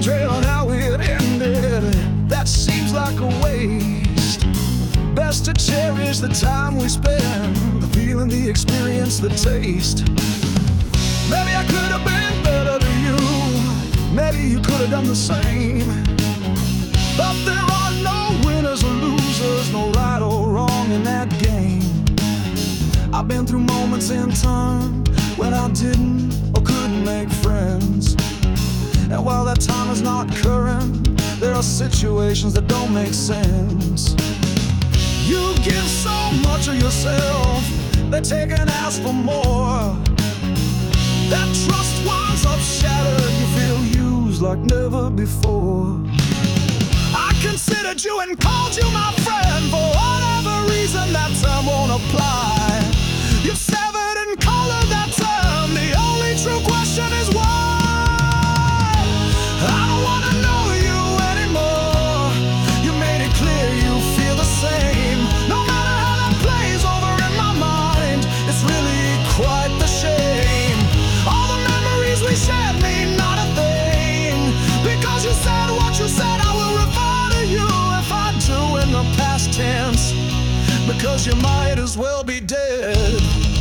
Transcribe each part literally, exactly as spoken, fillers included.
Concentrate on how it ended, that seems like a waste. Best to cherish the time we spend, the feeling, the experience, the taste. Maybe I could have been better to you, maybe you could have done the same. But there are no winners or losers, no right or wrong in that game. I've been through moments in time when I didn't or couldn't make friends. And while that time is not current, there are situations that don't make sense. You give so much of yourself, they take and ask for more. That trust winds up shattered, you feel used like never before. I considered you and called you my friend, for whatever reason that term won't apply. You've severed and colored that term, the only true question is why. I don't wanna know you anymore, you made it clear you feel the same. No matter how that plays over in my mind, it's really quite the shame. All the memories we shared mean not a thing, because you said what you said. I will refer to you if I do in the past tense, because you might as well be dead.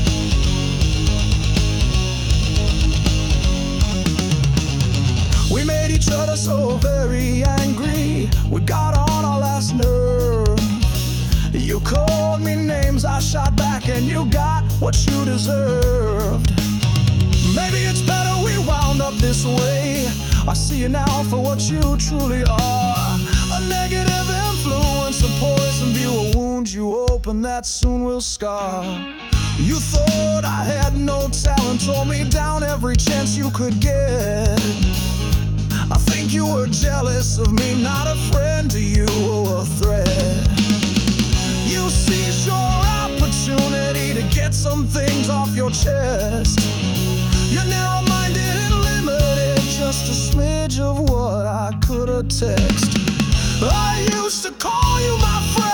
We made each other so very angry, we got on our last nerve. You called me names, I shot back, and you got what you deserved. Maybe it's better we wound up this way. I see you now for what you truly are, a negative influence, a poison view, a wound you open that soon will scar. You thought I had no talent, tore me down every chance you could get. I think you were jealous of me, not a friend to you or a threat. You seized your opportunity to get some things off your chest. You're narrow-minded and limited, just a smidge of what I could attest. I used to call you my friend.